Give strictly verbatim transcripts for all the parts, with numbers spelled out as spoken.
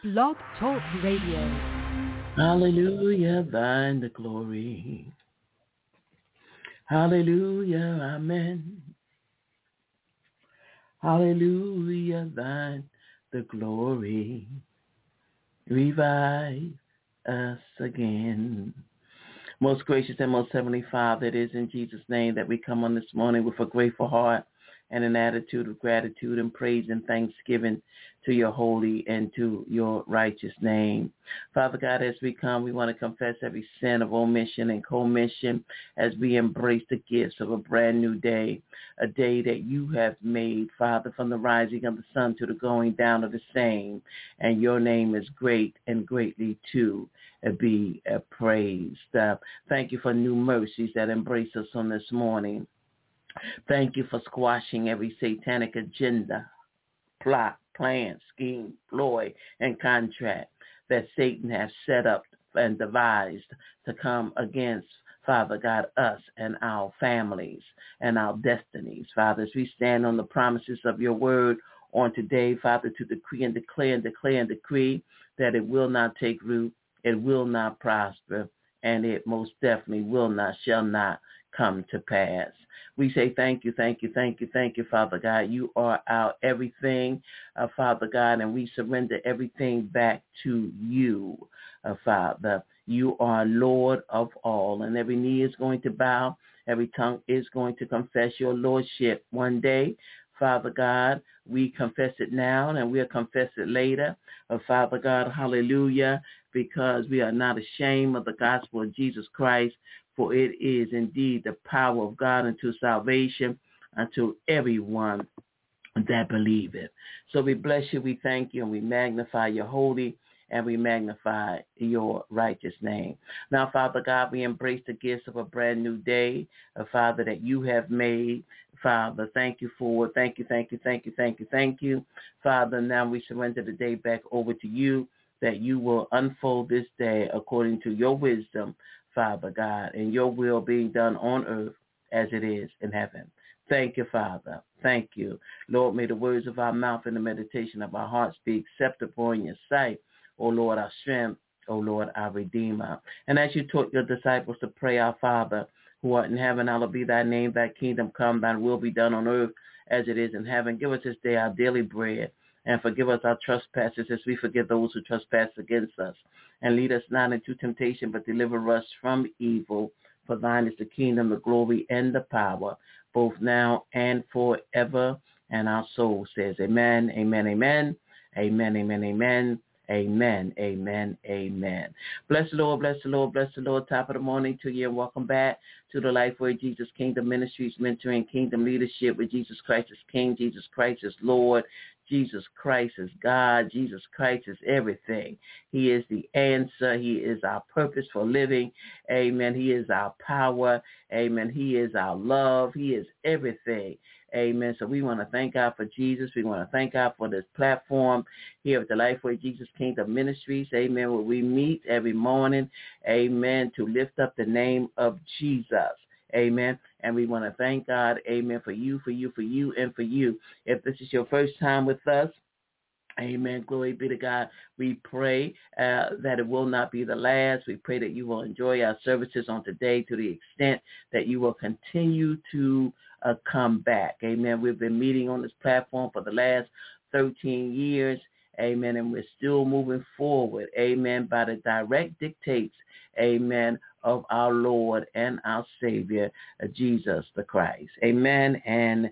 Blog Talk Radio. Hallelujah, thine the glory. Hallelujah, amen. Hallelujah, thine the glory. Revive us again. Most gracious and most heavenly Father, it is in Jesus' name that we come on this morning with a grateful heart and an attitude of gratitude and praise and thanksgiving to your holy and to your righteous name. Father God, as we come, we want to confess every sin of omission and commission as we embrace the gifts of a brand new day, a day that you have made, Father, from the rising of the sun to the going down of the same. And your name is great and greatly to be praised. Uh, thank you for new mercies that embrace us on this morning. Thank you for squashing every satanic agenda, plot, plan, scheme, ploy, and contract that Satan has set up and devised to come against, Father God, us and our families and our destinies. Father, as we stand on the promises of your word on today, Father, to decree and declare and declare and decree that it will not take root, it will not prosper, and it most definitely will not, shall not come to pass. We say thank you, thank you, thank you, thank you, Father God. You are our everything, uh, Father God, and we surrender everything back to you, uh, Father. You are Lord of all, and every knee is going to bow, every tongue is going to confess your lordship one day. Father God, we confess it now, and we'll confess it later. Uh, Father God, hallelujah, because we are not ashamed of the gospel of Jesus Christ, for it is indeed the power of God unto salvation unto everyone that believeth. So we bless you, we thank you, and we magnify your holy and we magnify your righteous name. Now, Father God, we embrace the gifts of a brand new day, a Father, that you have made. Father, thank you for it. Thank you, thank you, thank you, thank you, thank you. Father, now we surrender the day back over to you, that you will unfold this day according to your wisdom, Father God, and your will being done on earth as it is in heaven. Thank you, Father. Thank you. Lord, may the words of our mouth and the meditation of our hearts be acceptable in your sight. O Lord, our strength. O Lord, our Redeemer. And as you taught your disciples to pray, our Father, who art in heaven, hallowed be thy name, thy kingdom come, thy will be done on earth as it is in heaven. Give us this day our daily bread, and forgive us our trespasses as we forgive those who trespass against us. And lead us not into temptation, but deliver us from evil. For thine is the kingdom, the glory, and the power, both now and forever. And our soul says amen, amen, amen, amen, amen, amen. Amen, amen, amen. Bless the Lord, bless the Lord, bless the Lord. Top of the morning to you, and welcome back to the Lifeway Jesus Kingdom Ministries, mentoring kingdom leadership with Jesus Christ as King, Jesus Christ as Lord, Jesus Christ is God, Jesus Christ is everything. He is the answer. He is our purpose for living. Amen. He is our power. Amen. He is our love. He is everything. Amen. So we want to thank God for Jesus. We want to thank God for this platform here at the Lifeway Jesus Kingdom Ministries. Amen. Where we meet every morning. Amen. To lift up the name of Jesus. Amen. And we want to thank God. Amen. For you, for you, for you, and for you. If this is your first time with us, amen. Glory be to God. We pray uh, that it will not be the last. We pray that you will enjoy our services on today to the extent that you will continue to uh, come back. Amen. We've been meeting on this platform for the last thirteen years. Amen. And we're still moving forward. Amen. By the direct dictates, amen, of our Lord and our Savior, uh, Jesus the Christ. Amen and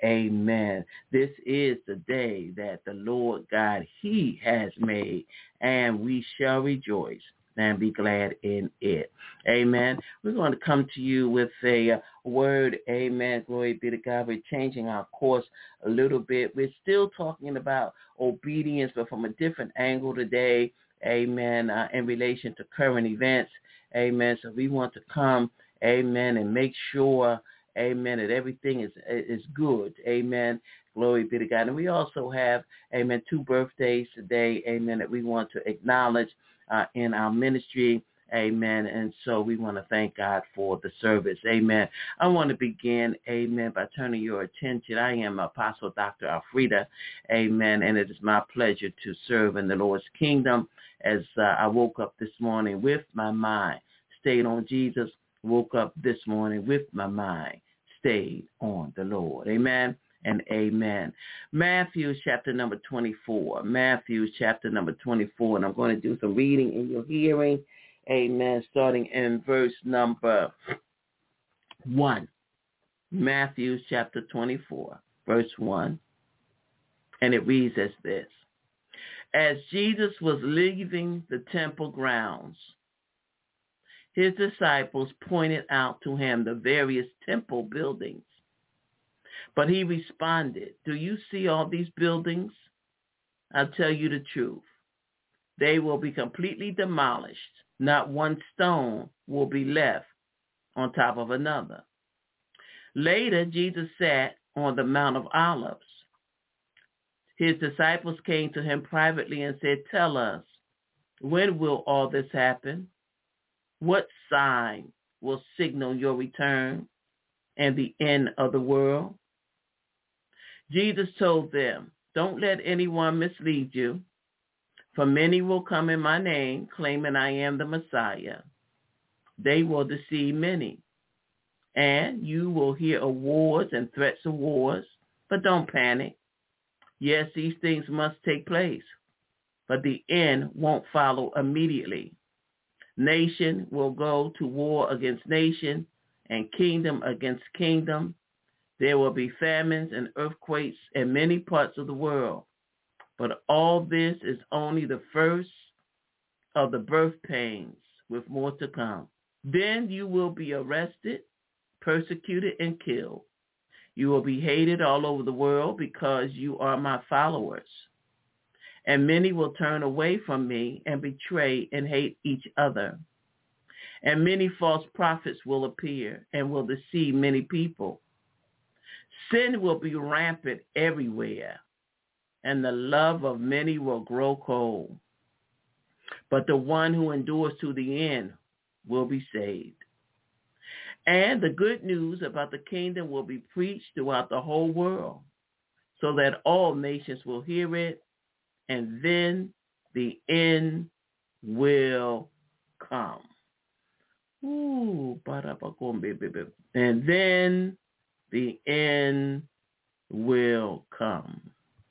amen. This is the day that the Lord God, he has made, and we shall rejoice and be glad in it. Amen. We're going to come to you with a uh, word. Amen. Glory be to God. We're changing our course a little bit. We're still talking about obedience, but from a different angle today. Amen. Uh, in relation to current events. Amen. So we want to come, amen, and make sure, amen, that everything is is good. Amen. Glory be to God. And we also have, amen, two birthdays today, amen, that we want to acknowledge uh, in our ministry. Amen. And so we want to thank God for the service. Amen. I want to begin, amen, by turning your attention. I am Apostle Doctor Alfreda. Amen. And it is my pleasure to serve in the Lord's kingdom as uh, I woke up this morning with my mind stayed on Jesus. Woke up this morning with my mind stayed on the Lord. Amen and amen. Matthew chapter number twenty-four. Matthew chapter number twenty-four. And I'm going to do some reading in your hearing. Amen. Starting in verse number one. Matthew chapter twenty-four, verse one. And it reads as this. As Jesus was leaving the temple grounds, his disciples pointed out to him the various temple buildings. But he responded, do you see all these buildings? I'll tell you the truth. They will be completely demolished. Not one stone will be left on top of another. Later, Jesus sat on the Mount of Olives. His disciples came to him privately and said, tell us, when will all this happen? What sign will signal your return and the end of the world? Jesus told them, don't let anyone mislead you, for many will come in my name, claiming I am the Messiah. They will deceive many, and you will hear of wars and threats of wars, but don't panic. Yes, these things must take place, but the end won't follow immediately. Nation will go to war against nation, and kingdom against kingdom. There will be famines and earthquakes in many parts of the world. But all this is only the first of the birth pains, with more to come. Then you will be arrested, persecuted, and killed. You will be hated all over the world because you are my followers. And many will turn away from me and betray and hate each other. And many false prophets will appear and will deceive many people. Sin will be rampant everywhere, and the love of many will grow cold. But the one who endures to the end will be saved. And the good news about the kingdom will be preached throughout the whole world, so that all nations will hear it, and then the end will come. Ooh, and then the end will come.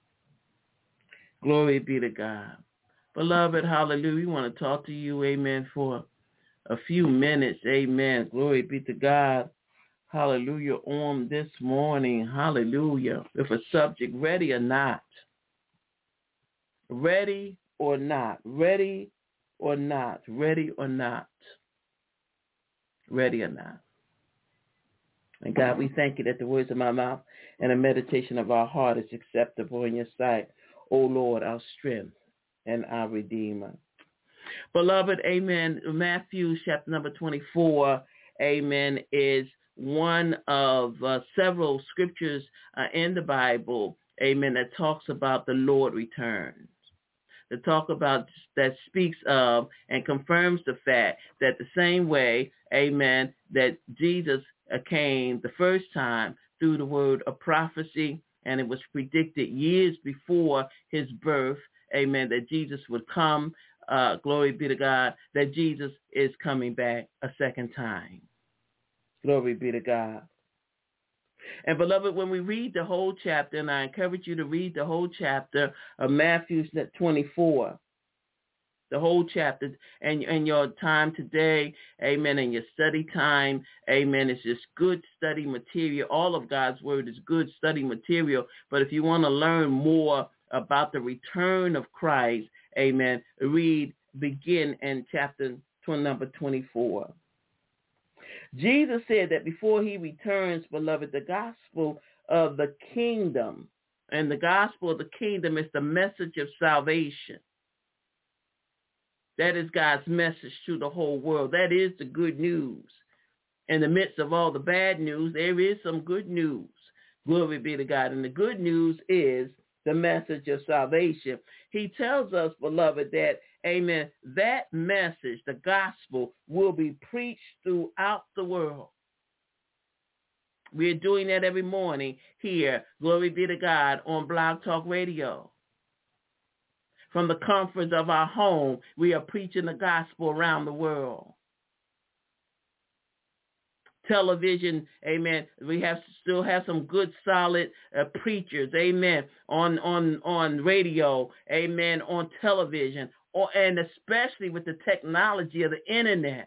Glory be to God. Beloved, hallelujah. We want to talk to you, amen, for a few minutes, amen. Glory be to God. Hallelujah. On this morning, hallelujah, with a subject, ready or not. Ready or not. Ready or not. Ready or not. Ready or not. And God, we thank you that the words of my mouth and the meditation of our heart is acceptable in your sight, O Lord, our strength and our Redeemer. Beloved, amen, Matthew chapter number twenty-four, amen, is one of uh, several scriptures uh, in the Bible, amen, that talks about the Lord returns. That talk about, that speaks of and confirms the fact that the same way, amen, that Jesus came the first time through the word of prophecy, and it was predicted years before his birth, amen, that Jesus would come, uh, glory be to God, that Jesus is coming back a second time. Glory be to God. And beloved, when we read the whole chapter, and I encourage you to read the whole chapter of Matthew twenty-four, the whole chapter, and, and your time today, amen, and your study time, amen, it's just good study material. All of God's word is good study material. But if you want to learn more about the return of Christ, amen, read, begin in chapter number twenty-four. Jesus said that before he returns, beloved, the gospel of the kingdom, and the gospel of the kingdom is the message of salvation. That is God's message to the whole world. That is the good news. In the midst of all the bad news, there is some good news. Glory be to God. And the good news is the message of salvation. He tells us, beloved, that, amen, that message, the gospel, will be preached throughout the world. We're doing that every morning here, glory be to God, on Blog Talk Radio. From the comforts of our home, we are preaching the gospel around the world. Television, amen. We have still have some good, solid uh, preachers, amen, on on on radio, amen, on television, or and especially with the technology of the internet,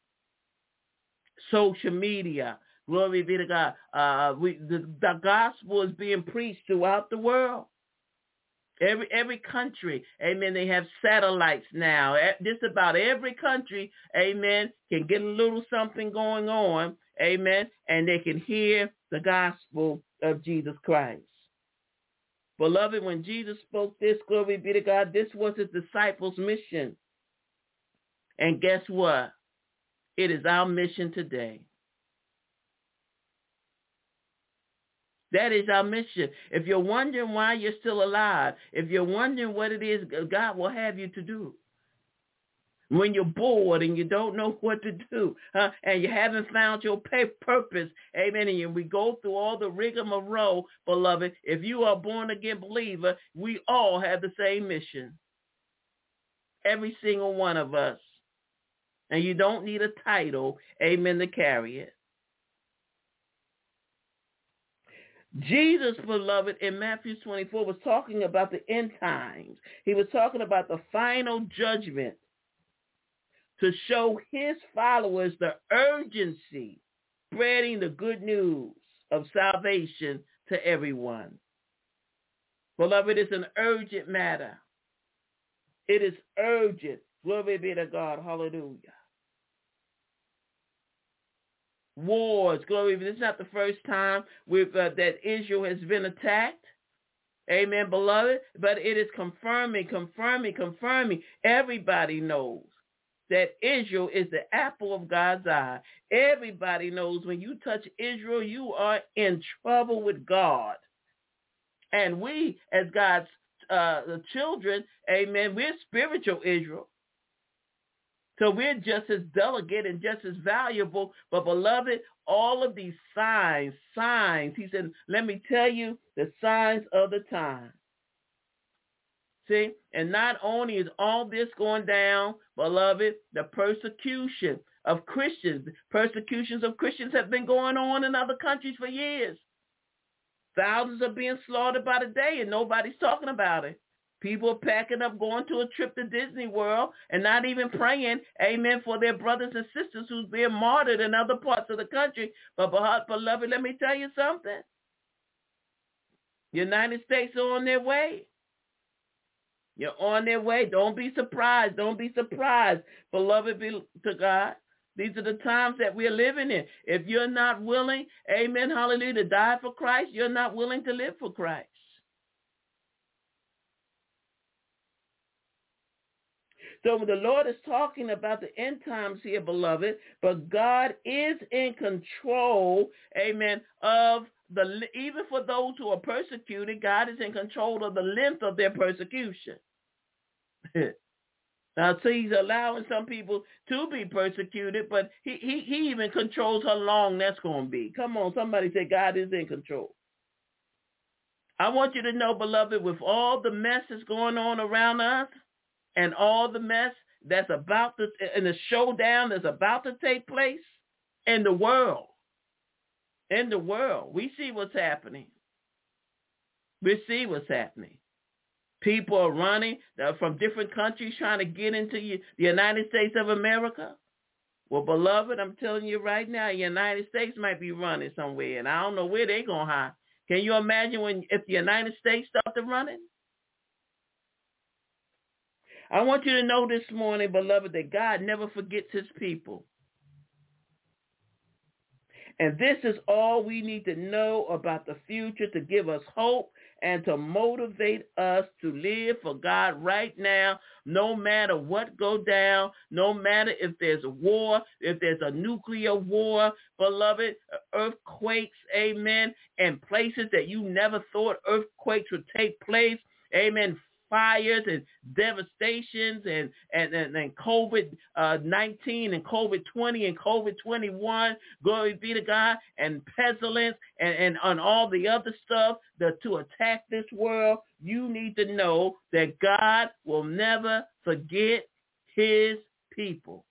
social media. Glory be to God. Uh, we the, the gospel is being preached throughout the world. Every every country, amen, they have satellites now. Just about every country, amen, can get a little something going on, amen, and they can hear the gospel of Jesus Christ. Beloved, when Jesus spoke this, glory be to God, this was his disciples' mission. And guess what? It is our mission today. That is our mission. If you're wondering why you're still alive, if you're wondering what it is God will have you to do, when you're bored and you don't know what to do, huh, and you haven't found your purpose, amen, and we go through all the rigmarole, beloved, if you are a born-again believer, we all have the same mission. Every single one of us. And you don't need a title, amen, to carry it. Jesus, beloved, in Matthew twenty-four was talking about the end times. He was talking about the final judgment to show his followers the urgency, spreading the good news of salvation to everyone. Beloved, it's an urgent matter. It is urgent. Glory be to God. Hallelujah. Wars, glory. This is not the first time we've, uh, that Israel has been attacked. Amen, beloved. But it is confirming, confirming, confirming. Everybody knows that Israel is the apple of God's eye. Everybody knows when you touch Israel, you are in trouble with God. And we, as God's uh, children, amen, we're spiritual Israel. So we're just as delicate and just as valuable. But, beloved, all of these signs, signs, he said, let me tell you the signs of the time. See? And not only is all this going down, beloved, the persecution of Christians, persecutions of Christians have been going on in other countries for years. Thousands are being slaughtered by the day, and nobody's talking about it. People are packing up, going to a trip to Disney World and not even praying, amen, for their brothers and sisters who's being martyred in other parts of the country. But, beloved, let me tell you something. The United States are on their way. You're on their way. Don't be surprised. Don't be surprised, beloved, be to God. These are the times that we're living in. If you're not willing, amen, hallelujah, to die for Christ, you're not willing to live for Christ. So the Lord is talking about the end times here, beloved, but God is in control, amen, of the, even for those who are persecuted, God is in control of the length of their persecution. Now, so he's allowing some people to be persecuted, but he, he, he even controls how long that's going to be. Come on, somebody say God is in control. I want you to know, beloved, with all the mess that's going on around us, and all the mess that's about to, and the showdown that's about to take place in the world. In the world. We see what's happening. We see what's happening. People are running from different countries trying to get into the United States of America. Well, beloved, I'm telling you right now, the United States might be running somewhere, and I don't know where they're going to hide. Can you imagine when if the United States started running? I want you to know this morning, beloved, that God never forgets his people. And this is all we need to know about the future to give us hope and to motivate us to live for God right now, no matter what go down, no matter if there's a war, if there's a nuclear war, beloved, earthquakes, amen, and places that you never thought earthquakes would take place, amen, fires and devastations and, and, and, and COVID nineteen and COVID twenty and COVID twenty-one, glory be to God, and pestilence and, and on all the other stuff that to attack this world, you need to know that God will never forget his people.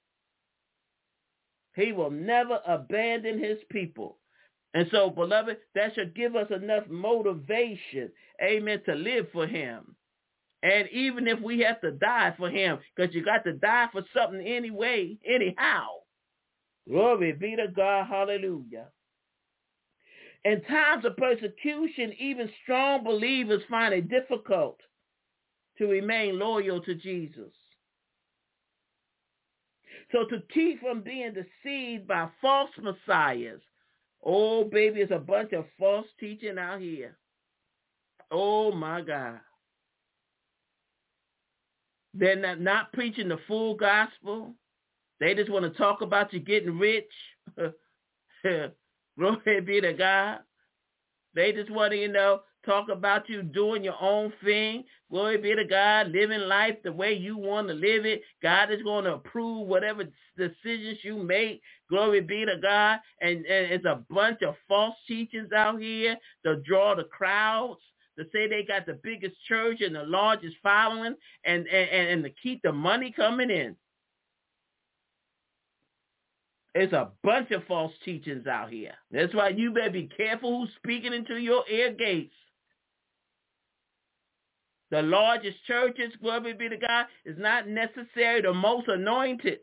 He will never abandon his people. And so, beloved, that should give us enough motivation, amen, to live for him. And even if we have to die for him, because you got to die for something anyway, anyhow. Glory be to God. Hallelujah. In times of persecution, even strong believers find it difficult to remain loyal to Jesus. So to keep from being deceived by false messiahs, oh, baby, it's a bunch of false teaching out here. Oh, my God. They're not, not preaching the full gospel. They just want to talk about you getting rich. Glory be to God. They just want to, you know, talk about you doing your own thing. Glory be to God, living life the way you want to live it. God is going to approve whatever decisions you make. Glory be to God. And, and it's a bunch of false teachings out here to draw the crowds, to say they got the biggest church and the largest following, and, and, and to keep the money coming in. There's a bunch of false teachings out here. That's why you better be careful who's speaking into your ear gates. The largest churches, glory be to God, is not necessarily the most anointed.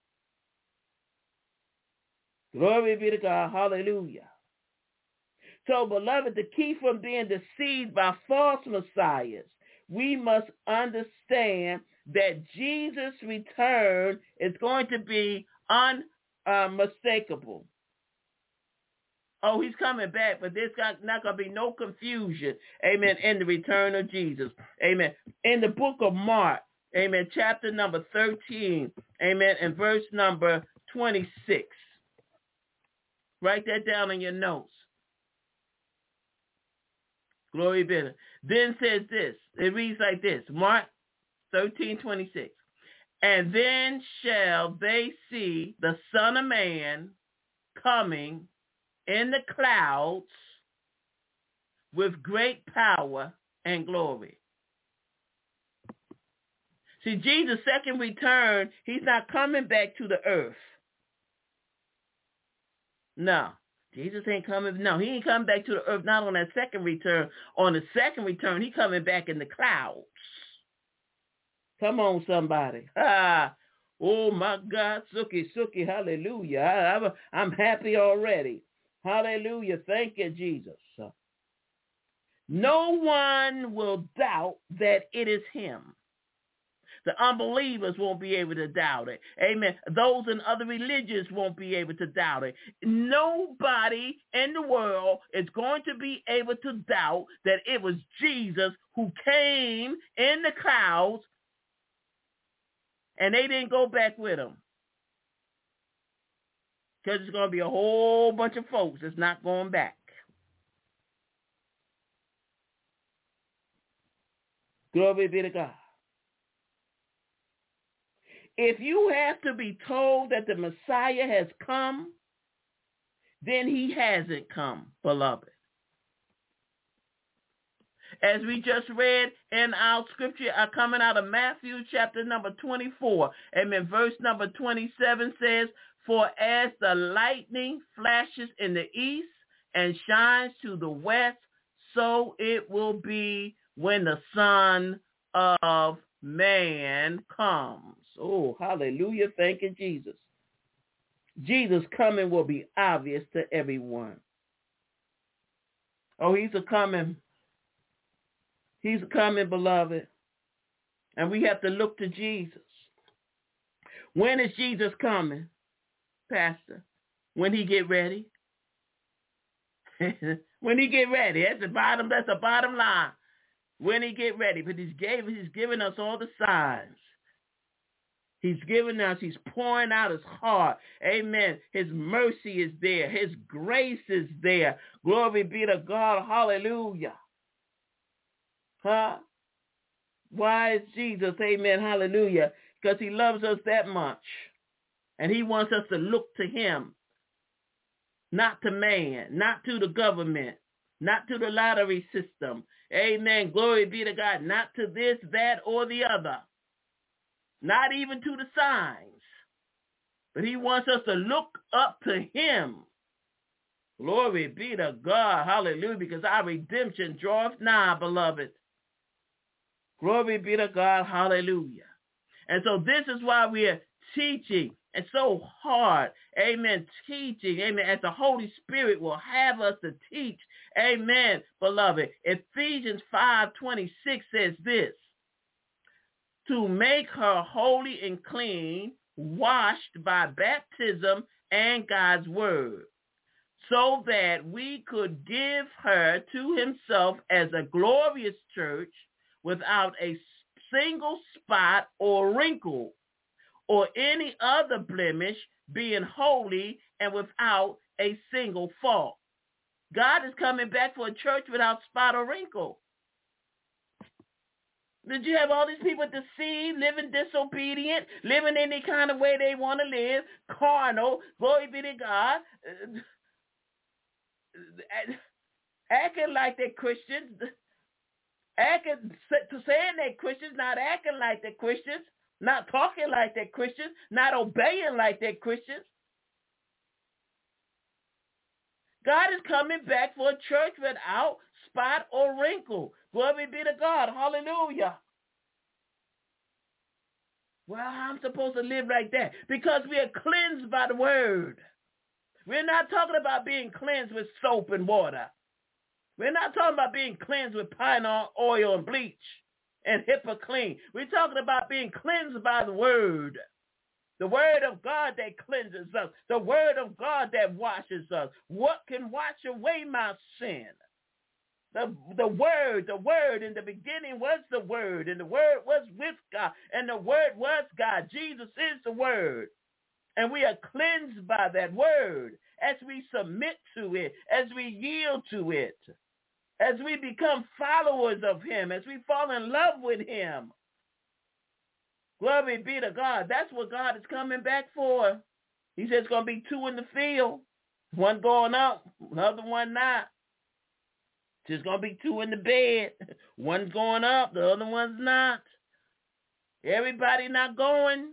Glory be to God. Hallelujah. So, beloved, to keep from being deceived by false messiahs, we must understand that Jesus' return is going to be unmistakable. Oh, he's coming back, but there's not going to be no confusion, amen, in the return of Jesus. Amen. In the book of Mark, amen, chapter number thirteen, amen, and verse number twenty-six. Write that down in your notes. Glory be to God. Then says this. It reads like this. Mark thirteen twenty-six. And then shall they see the Son of Man coming in the clouds with great power and glory. See, Jesus' second return, he's not coming back to the earth. No. Jesus ain't coming. No, he ain't coming back to the earth, not on that second return. On the second return, he coming back in the clouds. Come on, somebody. Ah, oh, my God. Suki, suki, hallelujah. I, I'm, I'm happy already. Hallelujah. Thank you, Jesus. No one will doubt that it is him. The unbelievers won't be able to doubt it. Amen. Those in other religions won't be able to doubt it. Nobody in the world is going to be able to doubt that it was Jesus who came in the clouds, and they didn't go back with him. Because there's going to be a whole bunch of folks that's not going back. Glory be to God. If you have to be told that the Messiah has come, then he hasn't come, beloved. As we just read in our scripture, uh, coming out of Matthew chapter number twenty-four, amen, verse number twenty-seven says, for as the lightning flashes in the east and shines to the west, so it will be when the Son of Man comes. Oh, hallelujah. Thank you, Jesus. Jesus' coming will be obvious to everyone. Oh, he's a coming. He's a coming, beloved. And we have to look to Jesus. When is Jesus coming, Pastor? When he get ready? When he get ready, that's the bottom, that's the bottom line. When he get ready, but he's gave, he's given us all the signs. He's given us, he's pouring out his heart. Amen. His mercy is there. His grace is there. Glory be to God. Hallelujah. Huh? Why is Jesus? Amen. Hallelujah. Because he loves us that much. And he wants us to look to him. Not to man, not to the government, not to the lottery system. Amen. Glory be to God. Not to this, that, or the other. Not even to the signs. But he wants us to look up to him. Glory be to God. Hallelujah. Because our redemption draweth nigh, beloved. Glory be to God. Hallelujah. And so this is why we are teaching. It's so hard, amen, teaching, amen, as the Holy Spirit will have us to teach, amen, beloved. Ephesians five twenty-six says this, to make her holy and clean, washed by baptism and God's word, so that we could give her to himself as a glorious church without a single spot or wrinkle, or any other blemish, being holy and without a single fault. God is coming back for a church without spot or wrinkle. Did you have all these people deceived, living disobedient, living any kind of way they want to live, carnal, glory be to God, acting like they're Christians, acting, saying they're Christians, not acting like they're Christians, not talking like they're Christians, not obeying like they're Christians. God is coming back for a church without spot or wrinkle. Glory be to God. Hallelujah. Well, how am I supposed to live like that? Because we are cleansed by the word. We're not talking about being cleansed with soap and water. We're not talking about being cleansed with pine oil and bleach and HIPAA clean. We're talking about being cleansed by the word. The word of God that cleanses us. The word of God that washes us. What can wash away my sin? The, the word, the word in the beginning was the word, and the word was with God, and the word was God. Jesus is the word. And we are cleansed by that word as we submit to it, as we yield to it. As we become followers of him, as we fall in love with him. Glory be to God. That's what God is coming back for. He says it's going to be two in the field. One going up, another one not. There's going to be two in the bed. One's going up, the other one's not. Everybody not going.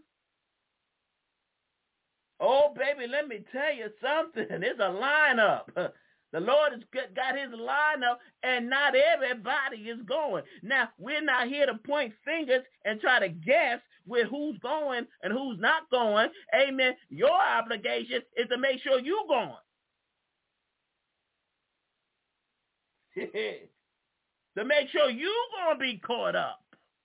Oh, baby, let me tell you something. There's a lineup. The Lord has got his lineup, and not everybody is going. Now, we're not here to point fingers and try to guess with who's going and who's not going. Amen. Your obligation is to make sure you're going. To make sure you're going to be caught up.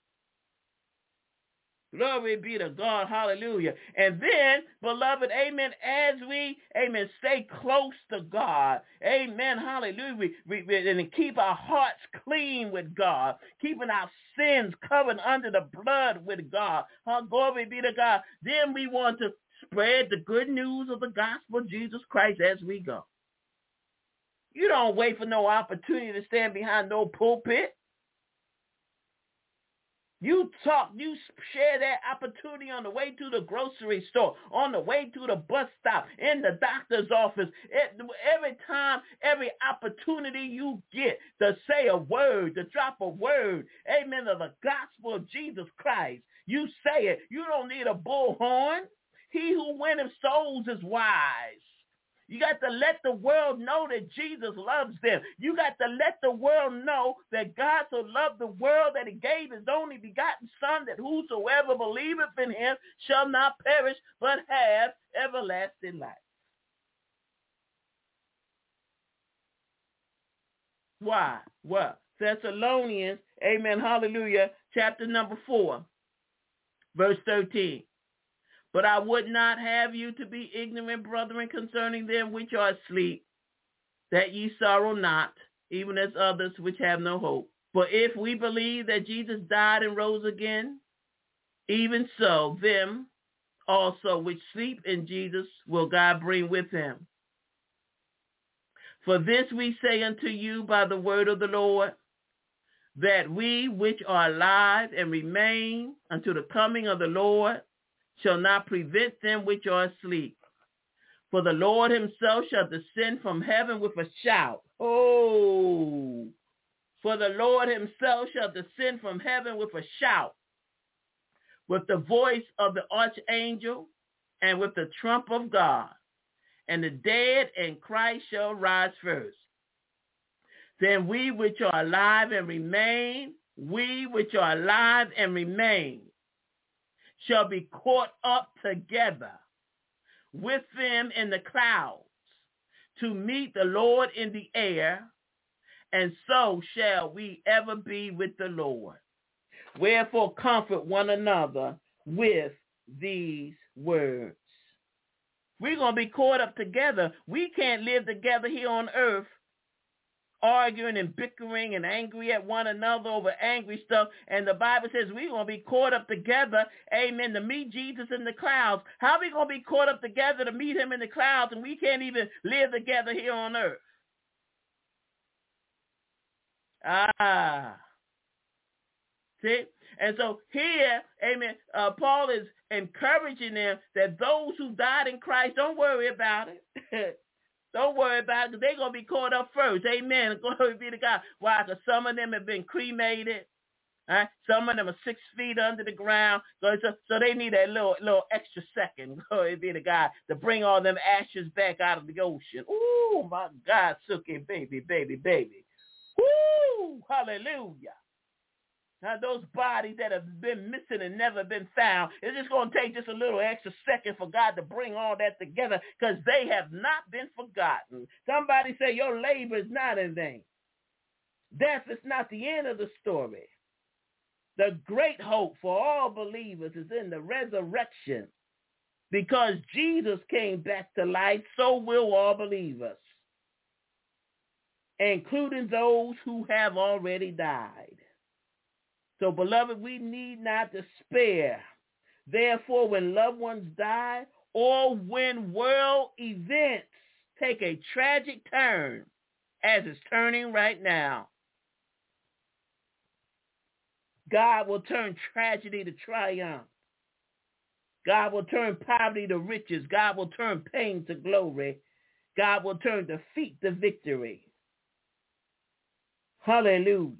Glory be to God. Hallelujah. And then, beloved, amen, as we, amen, stay close to God, amen, hallelujah, we, we, we, and keep our hearts clean with God, keeping our sins covered under the blood with God. Oh, glory be to God. Then we want to spread the good news of the gospel of Jesus Christ as we go. You don't wait for no opportunity to stand behind no pulpit. You talk, you share that opportunity on the way to the grocery store, on the way to the bus stop, in the doctor's office. Every time, every opportunity you get to say a word, to drop a word, amen, of the gospel of Jesus Christ, you say it. You don't need a bullhorn. He who winneth souls is wise. You got to let the world know that Jesus loves them. You got to let the world know that God so loved the world that he gave his only begotten son, that whosoever believeth in him shall not perish but have everlasting life. Why? What? Thessalonians, amen, hallelujah, chapter number four, verse thirteen. But I would not have you to be ignorant, brethren, concerning them which are asleep, that ye sorrow not, even as others which have no hope. For if we believe that Jesus died and rose again, even so them also which sleep in Jesus will God bring with him. For this we say unto you by the word of the Lord, that we which are alive and remain unto the coming of the Lord shall not prevent them which are asleep. For the Lord himself shall descend from heaven with a shout. Oh, for the Lord himself shall descend from heaven with a shout, with the voice of the archangel, and with the trump of God. And the dead in Christ shall rise first. Then we which are alive and remain, we which are alive and remain, shall be caught up together with them in the clouds to meet the Lord in the air, and so shall we ever be with the Lord. Wherefore comfort one another with these words. We're going to be caught up together. We can't live together here on earth arguing and bickering and angry at one another over angry stuff. And the Bible says we're going to be caught up together, amen, to meet Jesus in the clouds. How are we going to be caught up together to meet him in the clouds and we can't even live together here on earth? Ah. See? And so here, amen, uh, Paul is encouraging them that those who died in Christ, don't worry about it. Don't worry about it, because they're going to be caught up first. Amen. Glory be to God. Why? Because some of them have been cremated. Right? Some of them are six feet under the ground. So, so they need a little little extra second, glory be to God, to bring all them ashes back out of the ocean. Ooh, my God, Suki, baby, baby, baby. Woo, hallelujah. Now, those bodies that have been missing and never been found, it's just going to take just a little extra second for God to bring all that together, because they have not been forgotten. Somebody say your labor is not in vain. Death is not the end of the story. The great hope for all believers is in the resurrection. Because Jesus came back to life, so will all believers, including those who have already died. So, beloved, we need not despair. Therefore, when loved ones die or when world events take a tragic turn, as it's turning right now, God will turn tragedy to triumph. God will turn poverty to riches. God will turn pain to glory. God will turn defeat to victory. Hallelujah.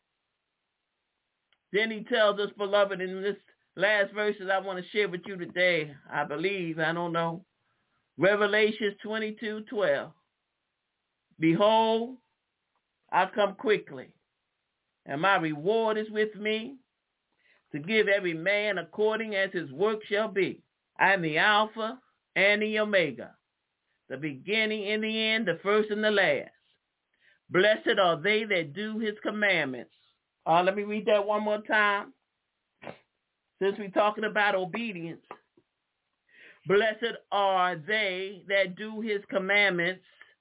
Then he tells us, beloved, in this last verses I want to share with you today, I believe, I don't know, Revelation twenty-two twelve. Behold, I come quickly, and my reward is with me, to give every man according as his work shall be. I am the Alpha and the Omega, the beginning and the end, the first and the last. Blessed are they that do his commandments. Uh, let me read that one more time. Since we're talking about obedience. Blessed are they that do his commandments,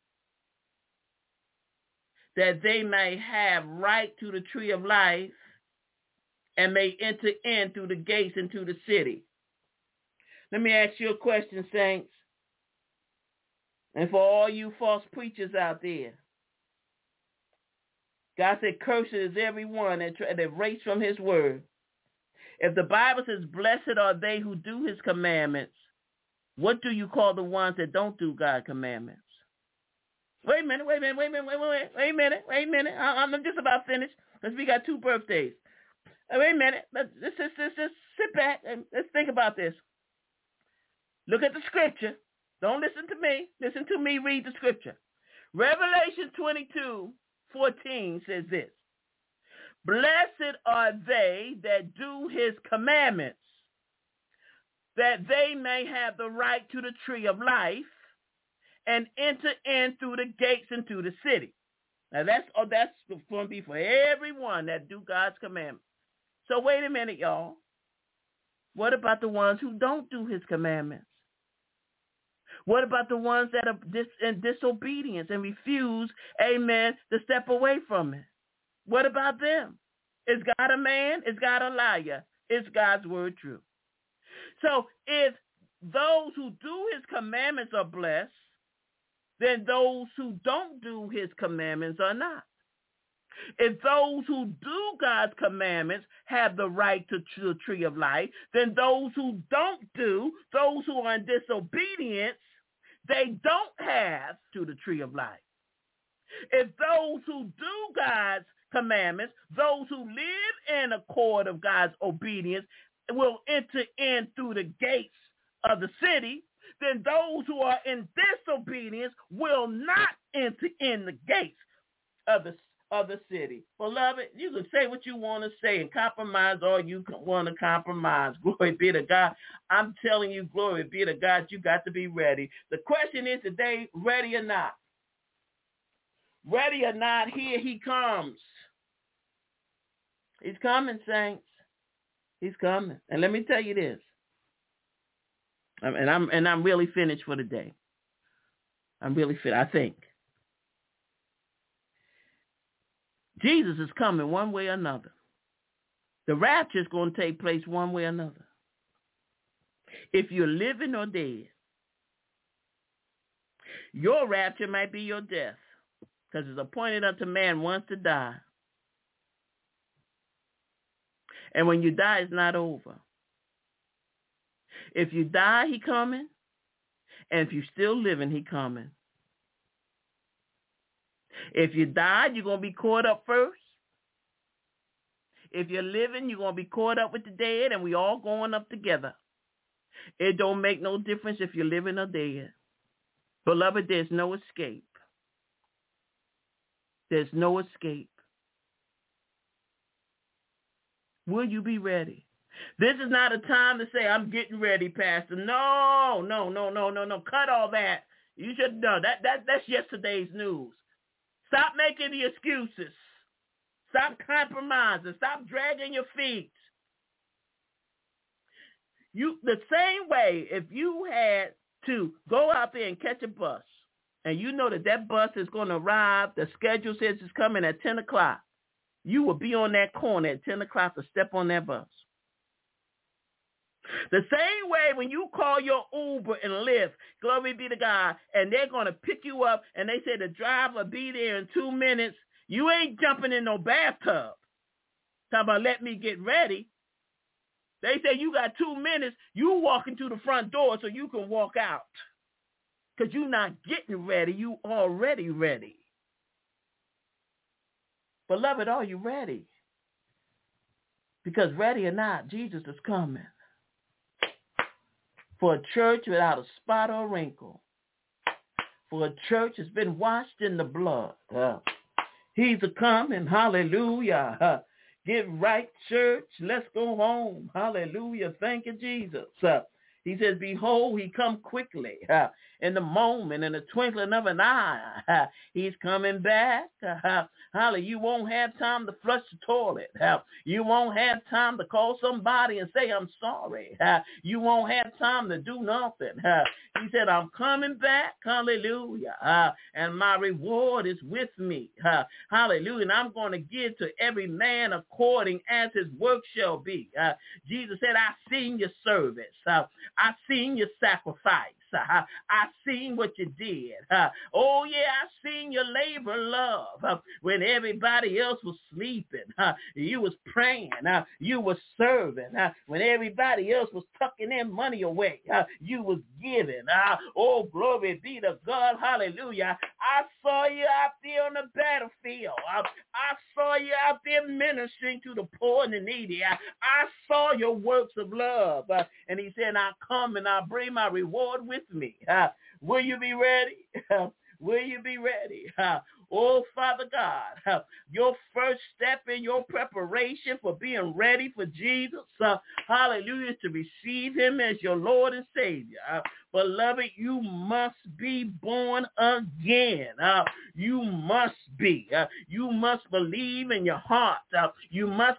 that they may have right to the tree of life and may enter in through the gates into the city. Let me ask you a question, saints, and for all you false preachers out there. God said, cursed is everyone that, that race from his word. If the Bible says, blessed are they who do his commandments, what do you call the ones that don't do God's commandments? Wait a minute, wait a minute, wait a minute, wait, wait, wait, wait a minute, wait a minute. I'm just about finished because we got two birthdays. Wait a minute. Let's just, just, just, just sit back and let's think about this. Look at the scripture. Don't listen to me. Listen to me read the scripture. Revelation twenty-two fourteen says this. Blessed are they that do his commandments, that they may have the right to the tree of life and enter in through the gates into the city. Now that's oh, that's going to be for everyone that do God's commandments. So wait a minute, y'all. What about the ones who don't do his commandments? What about the ones that are dis- in disobedience and refuse, amen, to step away from it? What about them? Is God a man? Is God a liar? Is God's word true? So if those who do his commandments are blessed, then those who don't do his commandments are not. If those who do God's commandments have the right to the tree of life, then those who don't do, those who are in disobedience, they don't have to the tree of life. If those who do God's commandments, those who live in accord of God's obedience will enter in through the gates of the city, then those who are in disobedience will not enter in the gates of the of the city. Beloved, you can say what you want to say and compromise all you want to compromise. Glory be to God. I'm telling you, glory be to God, you got to be ready. The question is today, ready or not? Ready or not, here he comes. He's coming, saints. He's coming. And let me tell you this. And I'm and I'm really finished for the day. I'm really fit, I think. Jesus is coming one way or another. The rapture is going to take place one way or another. If you're living or dead, your rapture might be your death, because it's appointed unto man once to die. And when you die, it's not over. If you die, he coming. And if you're still living, he coming. If you died, you're going to be caught up first. If you're living, you're going to be caught up with the dead, and we all going up together. It don't make no difference if you're living or dead. Beloved, there's no escape. There's no escape. Will you be ready? This is not a time to say, I'm getting ready, Pastor. No, no, no, no, no, no. Cut all that. You should know. That, that, that's yesterday's news. Stop making the excuses. Stop compromising. Stop dragging your feet. You the same way, if you had to go out there and catch a bus, and you know that that bus is going to arrive, the schedule says it's coming at ten o'clock, you will be on that corner at ten o'clock to step on that bus. The same way when you call your Uber and Lyft, glory be to God, and they're going to pick you up, and they say the driver will be there in two minutes, you ain't jumping in no bathtub. Talking about let me get ready. They say you got two minutes, you walking to the front door so you can walk out. Because you're not getting ready, you already ready. Beloved, are you ready? Because ready or not, Jesus is coming. For a church without a spot or wrinkle. For a church that's been washed in the blood. Uh, he's a coming. Hallelujah. Uh, get right, church. Let's go home. Hallelujah. Thank you, Jesus. Uh, he says, behold, he come quickly. Uh, in the moment, in the twinkling of an eye. Uh, he's coming back. Uh, Hallelujah. You won't have time to flush the toilet. Uh, you won't have time to call somebody and say, I'm sorry. Uh, you won't have time to do nothing. Uh, he said, I'm coming back. Hallelujah. Uh, and my reward is with me. Uh, hallelujah. And I'm going to give to every man according as his work shall be. Uh, Jesus said, I seen your service. Uh, I seen your sacrifice. Uh, I seen what you did. Uh, oh, yeah, I seen your labor love. Uh, when everybody else was sleeping, uh, you was praying. Uh, you was serving. Uh, when everybody else was tucking their money away, uh, you was giving. Uh, oh, glory be to God. Hallelujah. I saw you out there on the battlefield. Uh, I saw you out there ministering to the poor and the needy. I, I saw your works of love. Uh, and he said, I come and I bring my reward with me. Uh, will you be ready? Uh, will you be ready? Uh, oh, Father God, uh, your first step in your preparation for being ready for Jesus, uh, hallelujah, is to receive him as your Lord and Savior. Uh, beloved, you must be born again. Uh, you must be. Uh, you must believe in your heart. Uh, you must confess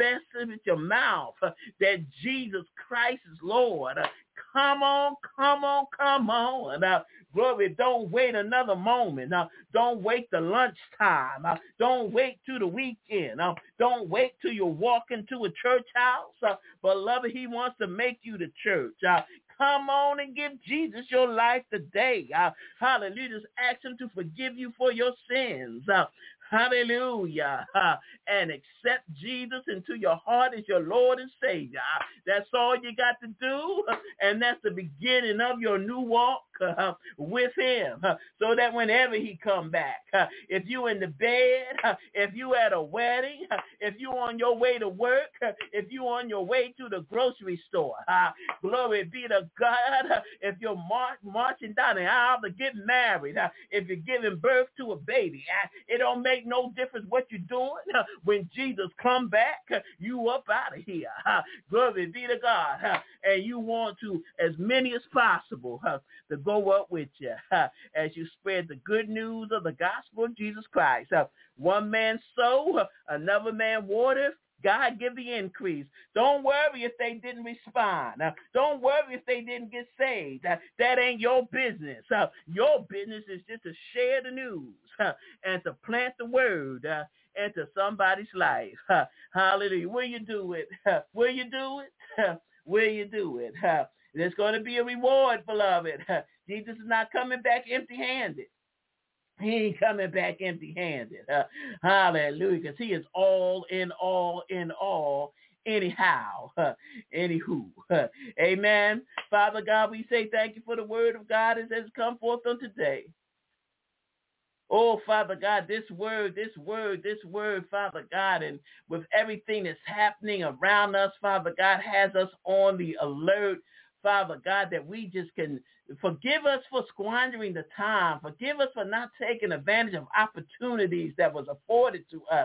confess with your mouth uh, that Jesus Christ is Lord. Uh, come on, come on, come on. Uh, Glory, don't wait another moment. Uh, don't wait the lunchtime. Uh, don't wait to the weekend. Uh, don't wait till you walk into a church house. Uh, beloved, he wants to make you the church. Uh, come on and give Jesus your life today. Uh, hallelujah. Just ask him to forgive you for your sins. Uh, Hallelujah. Uh, and accept Jesus into your heart as your Lord and Savior. Uh, that's all you got to do. And that's the beginning of your new walk uh, with him. Uh, so that whenever he come back, uh, if you in the bed, uh, if you at a wedding, uh, if you on your way to work, uh, if you on your way to the grocery store, uh, glory be to God. Uh, if you're mar- marching down the aisle to get married, uh, if you're giving birth to a baby, uh, it don't make no difference what you're doing. Uh, when Jesus come back, uh, you up out of here. Uh, glory be to God. Uh, and you want to, as many as possible, uh, to go up with you uh, as you spread the good news of the gospel of Jesus Christ. Uh, one man sow, uh, another man water. God give the increase. Don't worry if they didn't respond. Uh, don't worry if they didn't get saved. Uh, that ain't your business. Uh, your business is just to share the news uh, and to plant the word uh, into somebody's life. Uh, hallelujah. Will you do it? Uh, will you do it? Uh, will you do it? Uh, there's going to be a reward, beloved. Uh, Jesus is not coming back empty-handed. He ain't coming back empty-handed. Uh, hallelujah. Because he is all in all in all anyhow. Uh, anywho. Uh, amen. Father God, we say thank you for the word of God as has come forth on today. Oh, Father God, this word, this word, this word, Father God, and with everything that's happening around us, Father God, has us on the alert, Father God, that we just can forgive us for squandering the time. Forgive us for not taking advantage of opportunities that was afforded to us.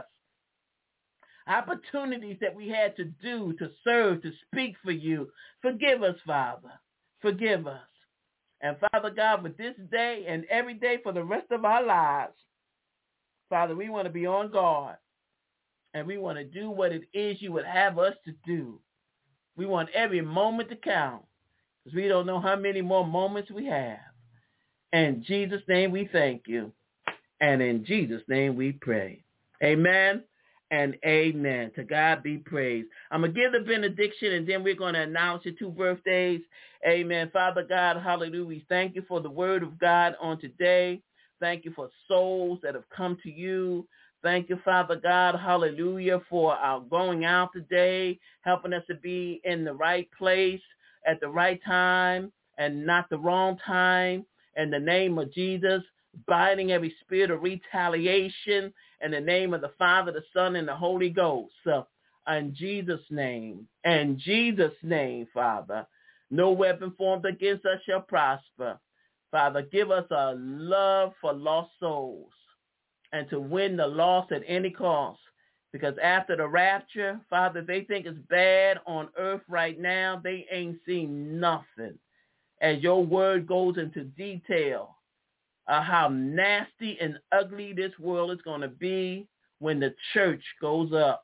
Opportunities that we had to do, to serve, to speak for you. Forgive us, Father. Forgive us. And Father God, with this day and every day for the rest of our lives, Father, we want to be on guard. And we want to do what it is you would have us to do. We want every moment to count. Because we don't know how many more moments we have. In Jesus' name we thank you. And in Jesus' name we pray. Amen and amen. To God be praised. I'm going to give the benediction and then we're going to announce your two birthdays. Amen. Father God, hallelujah. We thank you for the word of God on today. Thank you for souls that have come to you. Thank you, Father God, hallelujah, for our going out today, helping us to be in the right place at the right time and not the wrong time. In the name of Jesus, binding every spirit of retaliation in the name of the Father, the Son, and the Holy Ghost. So, in Jesus' name, in Jesus' name, Father, no weapon formed against us shall prosper. Father, give us a love for lost souls and to win the lost at any cost. Because after the rapture, Father, they think it's bad on earth right now. They ain't seen nothing. As your word goes into detail of how nasty and ugly this world is going to be when the church goes up.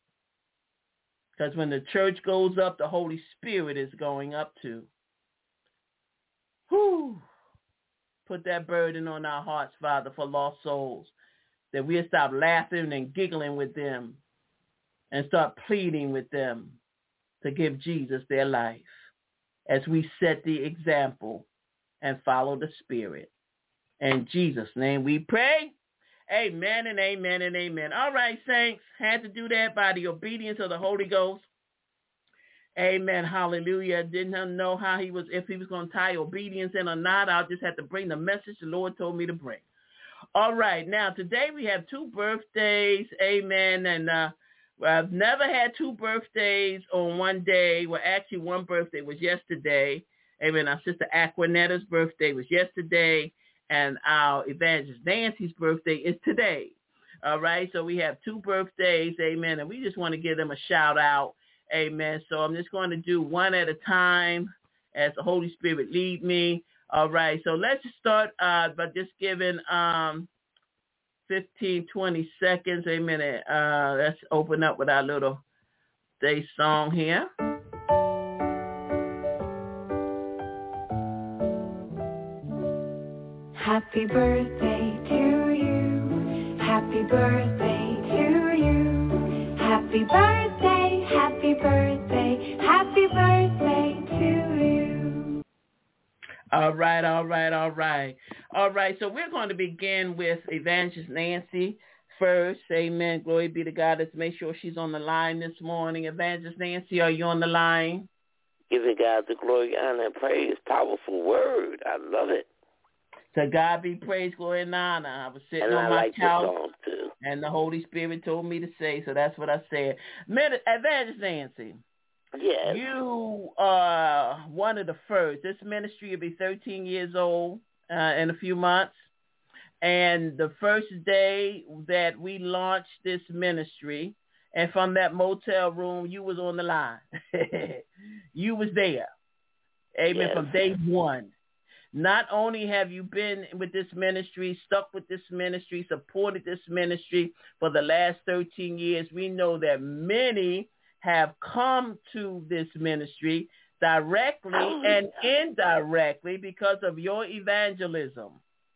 Because when the church goes up, the Holy Spirit is going up too. Whew. Put that burden on our hearts, Father, for lost souls. That we'll stop laughing and giggling with them and start pleading with them to give Jesus their life as we set the example and follow the Spirit. In Jesus' name we pray. Amen and amen and amen. All right, saints, had to do that by the obedience of the Holy Ghost. Amen. Hallelujah. Didn't know how he was, if he was going to tie obedience in or not. I'll just have to bring the message the Lord told me to bring. All right. Now, today we have two birthdays. Amen. And uh, I've never had two birthdays on one day. Well, actually, one birthday was yesterday. Amen. Our sister Aquinetta's birthday was yesterday. And our evangelist Nancy's birthday is today. All right. So we have two birthdays. Amen. And we just want to give them a shout out. Amen. So I'm just going to do one at a time as the Holy Spirit lead me. All right. So let's just start uh, by just giving um, fifteen, twenty seconds. Amen. Uh, let's open up with our little birthday song here. Happy birthday to you. Happy birthday to you. Happy birthday, happy birthday, happy birthday to you. All right, all right, all right. All right, so we're going to begin with Evangelist Nancy first. Amen. Glory be to God. Let's make sure she's on the line this morning. Evangelist Nancy, are you on the line? Giving God the glory, honor, and praise. Powerful word. I love it. To God be praise, glory, and honor. I was sitting and on I my like couch, the song too. And the Holy Spirit told me to say, so that's what I said. Evangelist Nancy, yes. you are one of the first. This ministry will be thirteen years old uh, in a few months. And the first day that we launched this ministry, and from that motel room, you was on the line. You was there. Amen. Yes. From day one. Not only have you been with this ministry, stuck with this ministry, supported this ministry for the last thirteen years, we know that many have come to this ministry directly oh, and yeah. indirectly because of your evangelism.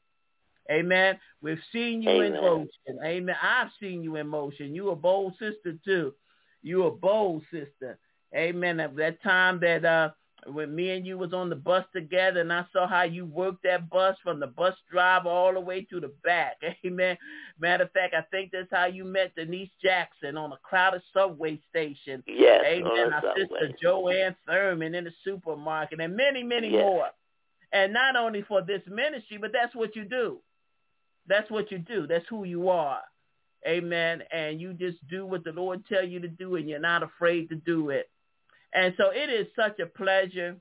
Amen. We've seen you Amen. in motion. Amen. I've seen you in motion. You a bold sister too. You a bold sister. Amen. At that time that uh, when me and you was on the bus together, and I saw how you worked that bus from the bus driver all the way to the back. Amen. Matter of fact, I think that's how you met Denise Jackson on a crowded subway station. Yes. Amen. Our subway. sister Joanne Thurman in the supermarket, and many, many yes. more. And not only for this ministry, but that's what you do. That's what you do. That's who you are. Amen. And you just do what the Lord tell you to do, and you're not afraid to do it. And so it is such a pleasure,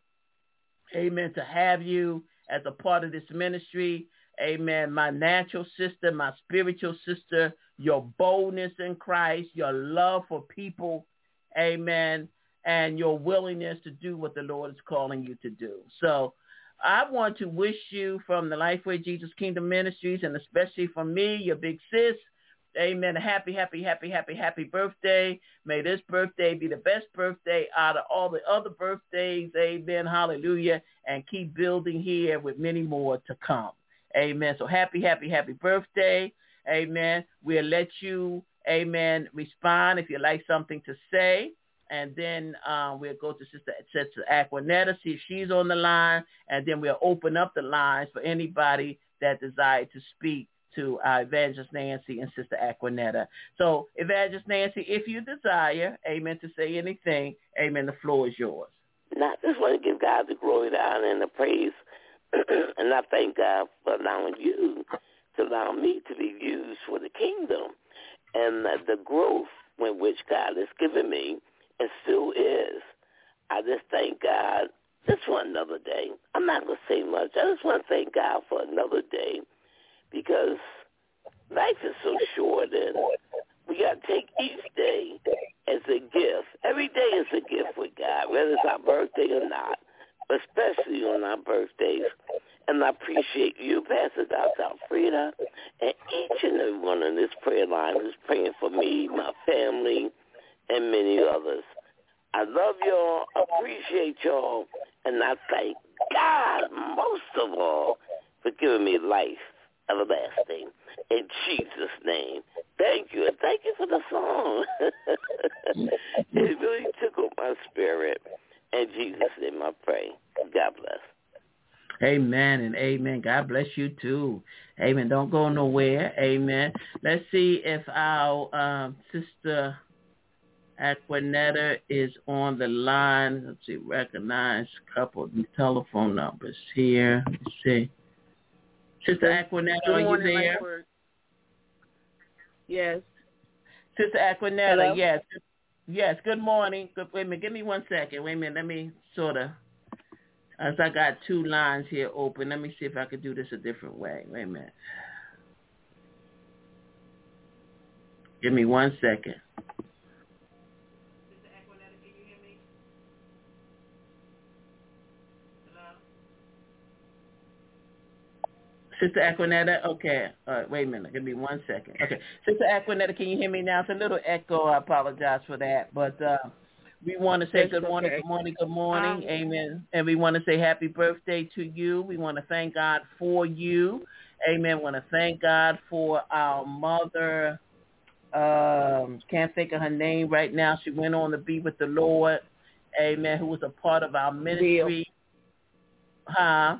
amen, to have you as a part of this ministry. Amen. My natural sister, my spiritual sister, your boldness in Christ, your love for people, amen, and your willingness to do what the Lord is calling you to do. So I want to wish you from the Lifeway Jesus Kingdom Ministries, and especially from me, your big sis, amen, a happy, happy, happy, happy, happy birthday. May this birthday be the best birthday out of all the other birthdays, amen, hallelujah, and keep building here with many more to come. Amen. So happy, happy, happy birthday, amen. We'll let you, amen, respond if you like something to say. And then uh, we'll go to Sister, Sister Aquanetta, see if she's on the line, and then we'll open up the lines for anybody that desires to speak to uh, Evangelist Nancy and Sister Aquanetta. So, Evangelist Nancy, if you desire, amen, to say anything, amen, the floor is yours. Now, I just want to give God the glory, the honor, and the praise, and I thank God for allowing you to allow me to be used for the kingdom and uh, the growth in which God has given me. It still is. I just thank God just for another day. I'm not going to say much. I just want to thank God for another day because life is so short and we got to take each day as a gift. Every day is a gift with God, whether it's our birthday or not, but especially on our birthdays. And I appreciate you, Pastor Doctor Alfreda, and each and every one on this prayer line who's praying for me, my family, and many others. I love y'all, appreciate y'all, and I thank God most of all for giving me life everlasting. In Jesus' name. Thank you, and thank you for the song. It really tickled my spirit. In Jesus' name I pray. God bless. Amen and amen. God bless you too. Amen. Don't go nowhere. Amen. Let's see if our um, sister Aquanetta is on the line. Let's see, recognize a couple of telephone numbers here. Let's see. Sister Aquanetta, Good are morning, you there? Lightwork. Yes. Sister Aquanetta, Hello? yes. Yes, good morning. Good, wait a minute, give me one second. Wait a minute, let me sort of, as I got two lines here open, let me see if I could do this a different way. Wait a minute. Give me one second. Sister Aquanetta, okay. Uh, wait a minute. Give me one second. Okay. Sister Aquanetta, can you hear me now? It's a little echo. I apologize for that. But uh, We want to say That's good morning, okay. good morning, good morning. Um, Amen. And we want to say happy birthday to you. We want to thank God for you. Amen. We want to thank God for our mother. Um, can't think of her name right now. She went on to be with the Lord. Amen. Who was a part of our ministry. Huh?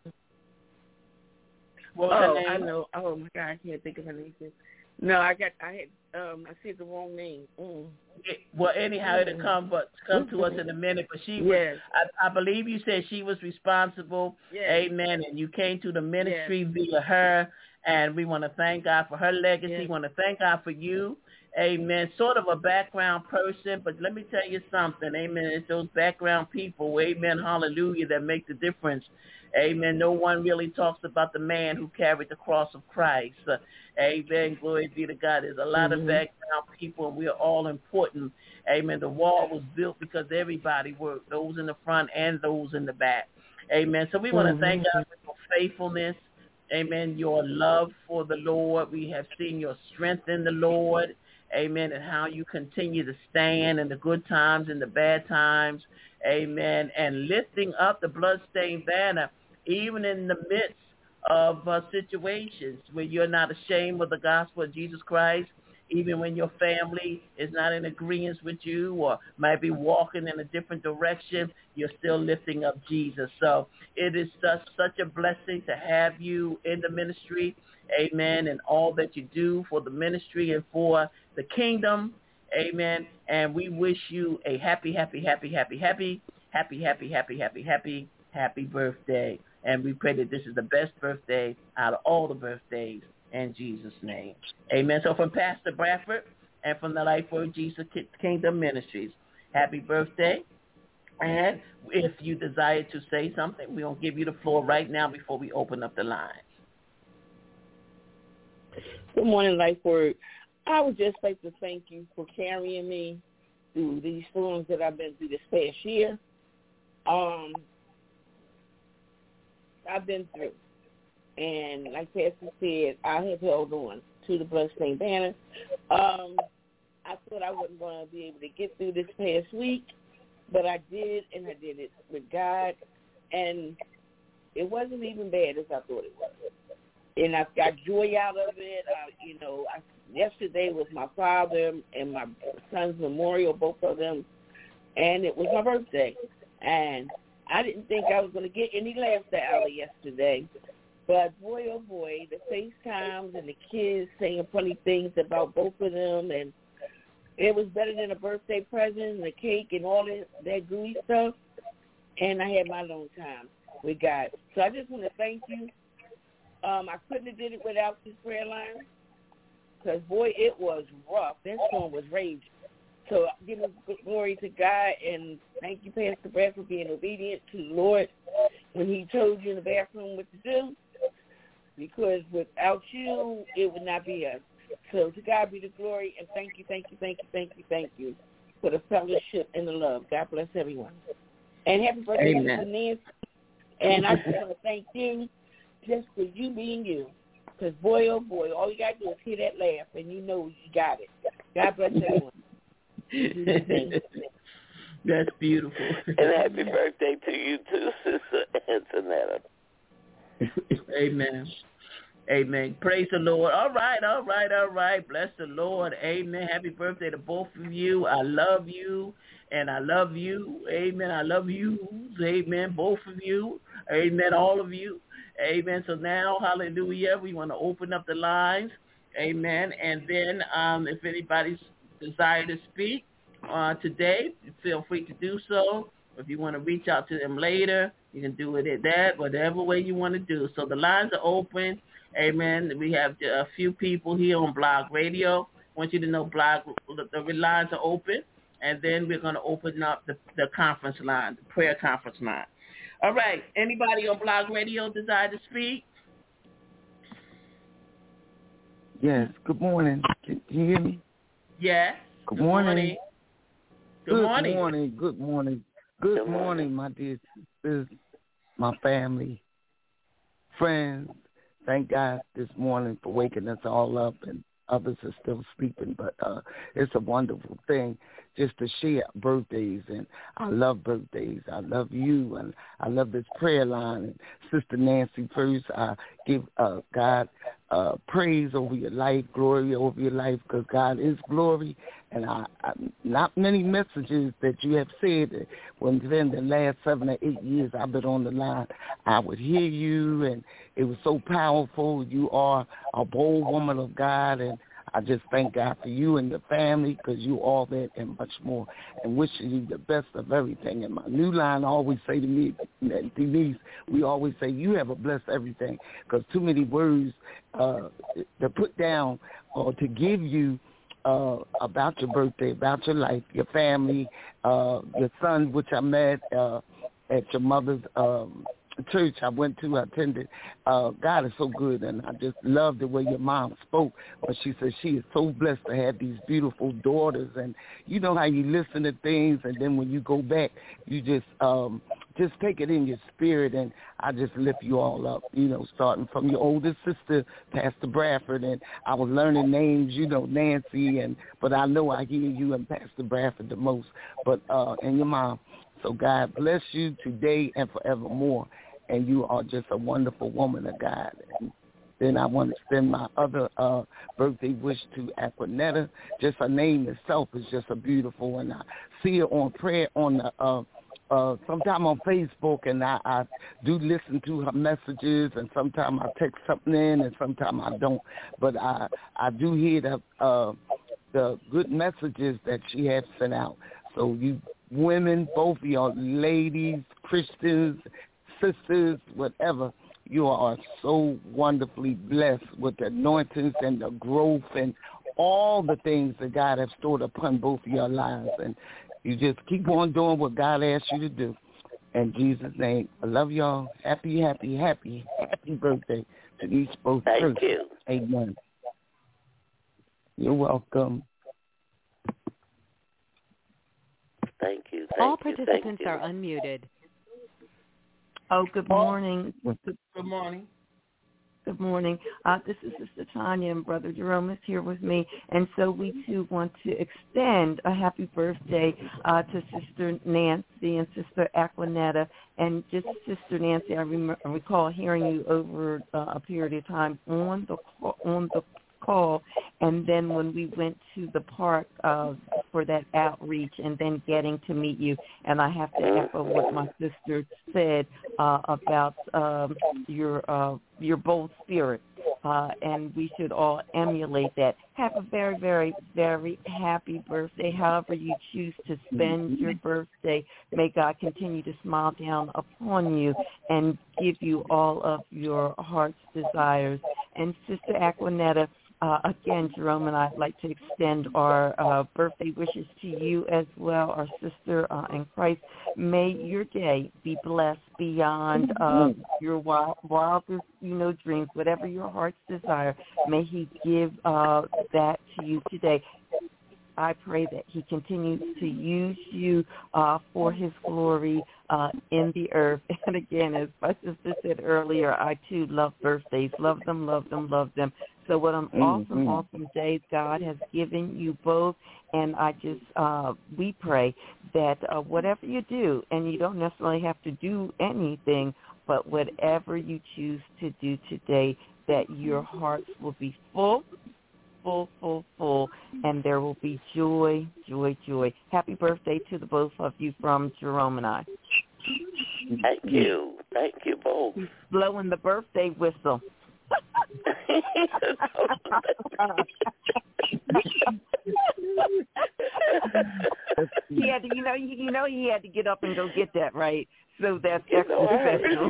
What was oh, her name? I know. Oh my God, I can't think of her name. No, I got. I had. Um, I said the wrong name. Mm. It, well, anyhow, it'll come, but come to us in a minute. But she was, yes. I, I believe you said she was responsible. Yes. Amen. And you came to the ministry yes. via her, and we want to thank God for her legacy. Yes. We want to thank God for you. Amen. Sort of a background person, but let me tell you something. Amen. It's those background people. Amen. Hallelujah. That make the difference. Amen. No one really talks about the man who carried the cross of Christ. Uh, amen. Glory be to God. There's a lot mm-hmm. of background people, and we are all important. Amen. The wall was built because everybody worked, those in the front and those in the back. Amen. So we want to mm-hmm. thank God for your faithfulness. Amen. Your love for the Lord. We have seen your strength in the Lord. Amen. And how you continue to stand in the good times and the bad times. Amen. And lifting up the bloodstained banner, even in the midst of uh, situations where you're not ashamed of the gospel of Jesus Christ, even when your family is not in agreement with you or might be walking in a different direction, you're still lifting up Jesus. So it is such, such a blessing to have you in the ministry, amen, and all that you do for the ministry and for the kingdom, amen. And we wish you a happy, happy, happy, happy, happy, happy, happy, happy, happy, happy, happy birthday. And we pray that this is the best birthday out of all the birthdays in Jesus' name. Amen. So from Pastor Bradford and from the Life Word Jesus Kingdom Ministries, happy birthday. And if you desire to say something, we're going to give you the floor right now before we open up the lines. Good morning, Life Word. I would just like to thank you for carrying me through these storms that I've been through this past year. Um, I've been through. And like Pastor said, I have held on to the bloodstained banner. Um, I thought I wasn't going to be able to get through this past week, but I did, and I did it with God. And it wasn't even bad as I thought it was. And I got joy out of it. I, you know, I, yesterday was my father and my son's memorial, both of them, and it was my birthday. And I didn't think I was going to get any laughter out of yesterday. But boy, oh boy, the FaceTimes and the kids saying funny things about both of them, and it was better than a birthday present and the cake and all that, that gooey stuff. And I had my long time with God. So I just want to thank you. Um, I couldn't have did it without this prayer line because, boy, it was rough. That storm was raging. So give glory to God, and thank you, Pastor Brad, for being obedient to the Lord when he told you in the bathroom what to do, because without you, it would not be us. So to God be the glory, and thank you, thank you, thank you, thank you, thank you for the fellowship and the love. God bless everyone. And happy birthday to Nancy. And I just want to thank you just for you being you. Because, boy, oh, boy, all you got to do is hear that laugh, and you know you got it. God bless everyone. That's beautiful. And happy birthday to you too, Sister Antonetta. Amen. Amen. Praise the Lord. All right, all right, all right. Bless the Lord. Amen. Happy birthday to both of you. I love you, and I love you. Amen. I love you. Amen. Both of you. Amen. All of you. Amen. So now, hallelujah, we want to open up the lines. Amen. And then um, if anybody's desire to speak uh, today, feel free to do so. If you want to reach out to them later, you can do it at that, whatever way you want to do. So the lines are open. Amen. We have a few people here on Blog Radio. I want you to know Blog, the lines are open, and then we're going to open up the, the conference line, the prayer conference line. All right. Anybody on Blog Radio desire to speak? Yes. Good morning. Can you hear me? Yes. Good, good morning. morning. Good, good morning. morning. Good morning. Good, good morning, morning, my dear sisters, my family, friends. Thank God this morning for waking us all up and others are still sleeping. But uh, it's a wonderful thing just to share birthdays, and I love birthdays. I love you, and I love this prayer line. And Sister Nancy, first, I give uh, God uh, praise over your life, glory over your life, because God is glory. And I, I, not many messages that you have said that within the last seven or eight years I've been on the line, I would hear you, and it was so powerful. You are a bold woman of God, and I just thank God for you and your family, because you all that and much more, and wishing you the best of everything. And my new line always say to me, Denise, we always say, you have a blessed everything, because too many words uh, to put down or to give you uh, about your birthday, about your life, your family, uh, your son, which I met uh, at your mother's um church I went to, I attended. Uh, God is so good, and I just love the way your mom spoke. But she said she is so blessed to have these beautiful daughters, and you know how you listen to things, and then when you go back, you just um, just take it in your spirit, and I just lift you all up, you know, starting from your oldest sister, Pastor Bradford, and I was learning names, you know, Nancy, and but I know I hear you and Pastor Bradford the most, but uh, and your mom. So God bless you today and forevermore. And you are just a wonderful woman of God. And then I want to send my other uh, birthday wish to Aquanetta. Just her name itself is just a beautiful, and I see her on prayer on the, uh, uh, sometime on Facebook, and I, I do listen to her messages, and sometimes I text something in, and sometimes I don't. But I, I do hear the, uh, the good messages that she has sent out. So you women, both of y'all ladies, Christians, sisters, whatever, you are so wonderfully blessed with the anointings and the growth and all the things that God has stored upon both of your lives. And you just keep on doing what God asked you to do. In Jesus' name, I love y'all. Happy, happy, happy, happy birthday to each both. Thank you. Amen. You're welcome. Thank you. Thank All you, participants thank you. are unmuted. Oh, good morning. Good morning. Good morning. Uh, this is Sister Tanya, and Brother Jerome is here with me. And so we, too, want to extend a happy birthday uh, to Sister Nancy and Sister Aquanetta. And just Sister Nancy, I rem- recall hearing you over uh, a period of time on the call, on the call, and then when we went to the park uh, for that outreach, and then getting to meet you. And I have to echo what my sister said uh, about um, your uh, your bold spirit, uh, and we should all emulate that. Have a very, very, very happy birthday, however you choose to spend your birthday. May God continue to smile down upon you and give you all of your heart's desires. And Sister Aquanetta, Uh, again, Jerome and I would like to extend our uh, birthday wishes to you as well, our sister uh, in Christ. May your day be blessed beyond uh, your wild, wildest, you know, dreams, whatever your heart's desire. May He give uh, that to you today. I pray that He continues to use you uh, for His glory uh, in the earth. And again, as my sister said earlier, I too love birthdays. Love them, love them, love them. So what an awesome, mm-hmm. awesome day God has given you both. And I just, uh, we pray that uh, whatever you do, and you don't necessarily have to do anything, but whatever you choose to do today, that your hearts will be full, full, full, full, and there will be joy, joy, joy. Happy birthday to the both of you from Jerome and I. Thank you. Thank you both. He's blowing the birthday whistle. He had to, you know, you know, he had to get up and go get that, right? So that's extra special.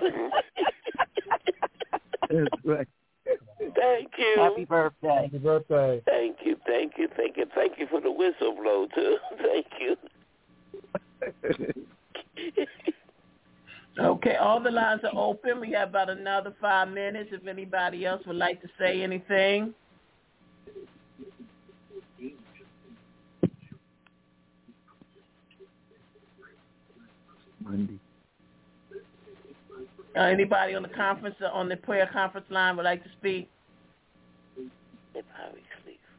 That's right. Thank you. Happy birthday. Happy birthday. Thank you, thank you, thank you, thank you for the whistle blow too. Thank you. Okay, all the lines are open. We have about another five minutes. If anybody else would like to say anything. Monday. Uh, anybody on the conference, on the prayer conference line would like to speak? They probably sleep.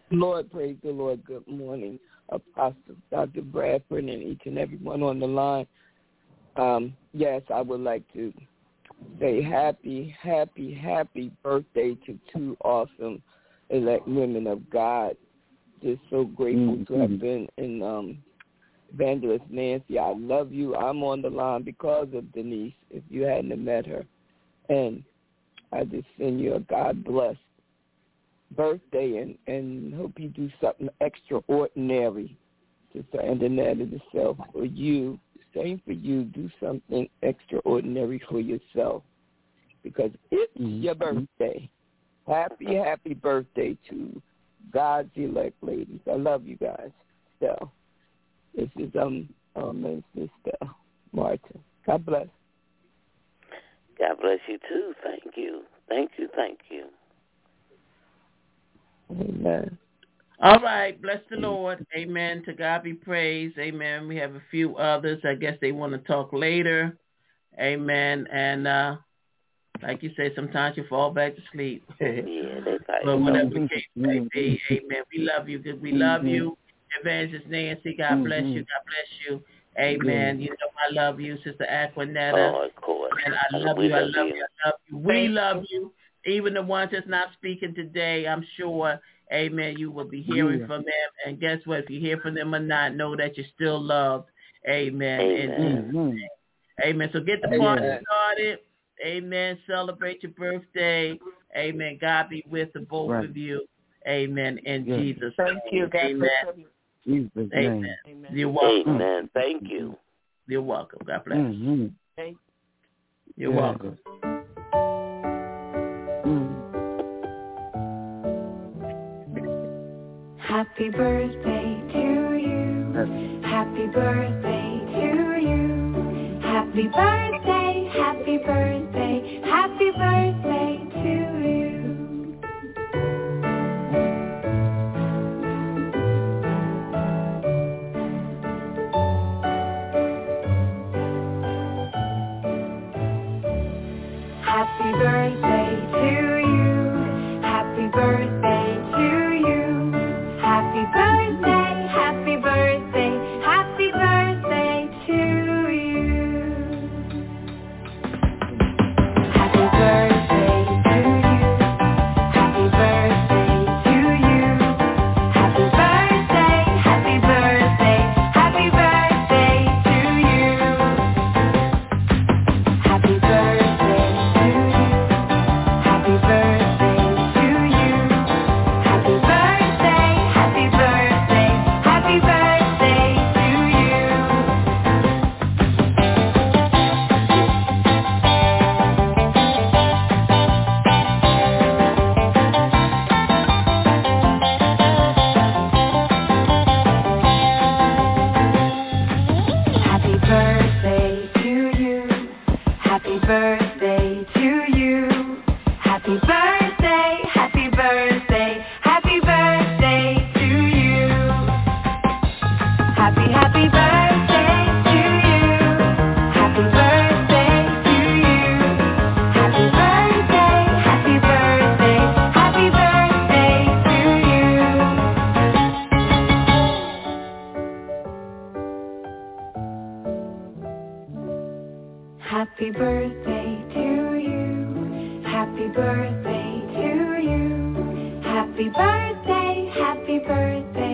Lord, praise the Lord. Good morning, Apostle Doctor Bradford, and each and every one on the line. Um, yes, I would like to say happy, happy, happy birthday to two awesome elect women of God. Just so grateful mm-hmm. to have been in um, Evangelist Nancy. I love you. I'm on the line because of Denise, if you hadn't have met her. And I just send you a God bless birthday, and, and hope you do something extraordinary. Sister Antoinette itself for you. Same for you. Do something extraordinary for yourself, because it's mm-hmm. your birthday. Happy, happy birthday to God's elect ladies. I love you guys. So this is um um Minister Martin. God bless. God bless you too. Thank you. Thank you. Thank you. Amen. All right. Bless the Lord. Amen. To God be praised. Amen. We have a few others. I guess they want to talk later. Amen. And uh, like you say, sometimes you fall back to sleep. Yeah, they but whatever the case may be, amen. We love you. We love mm-hmm. you. Evangelist Nancy, God mm-hmm. bless you. God bless you. Amen. Mm-hmm. You know I love you, Sister Aquanetta. Oh, of course. And I love we you. I love love you. you. I love you. We love you. Even the ones that's not speaking today, I'm sure, amen, you will be hearing yeah. from them. And guess what? If you hear from them or not, know that you're still loved. Amen. Amen. And, mm-hmm. Amen. So get the Amen. party started. Amen. Celebrate your birthday. Amen. God be with the both right. of you. Amen. In yeah. Jesus' Thank name. you. God Amen. Jesus Amen. Amen. You're welcome. Amen. Thank you. You're welcome. God bless. Mm-hmm. Thank you. You're yeah. welcome. Happy birthday to you. Happy birthday to you. Happy birthday, happy birthday, happy birthday to you. Happy birthday to you. Happy birthday to you. Happy birthday, happy birthday, happy birthday to you. Happy birthday to you. Happy birthday to you. Happy birthday, happy birthday, happy birthday to you. Happy birthday to you. Happy birthday to you. Happy birthday, happy birthday, happy birthday to you. Happy birthday to you. Happy birthday to you. Happy birthday, happy birthday, happy birthday to you. Happy, happy birthday to you. Happy birthday to you. Happy birthday, happy birthday, happy birthday to you. Happy birthday to you. Happy birthday to you. Happy birthday, happy birthday.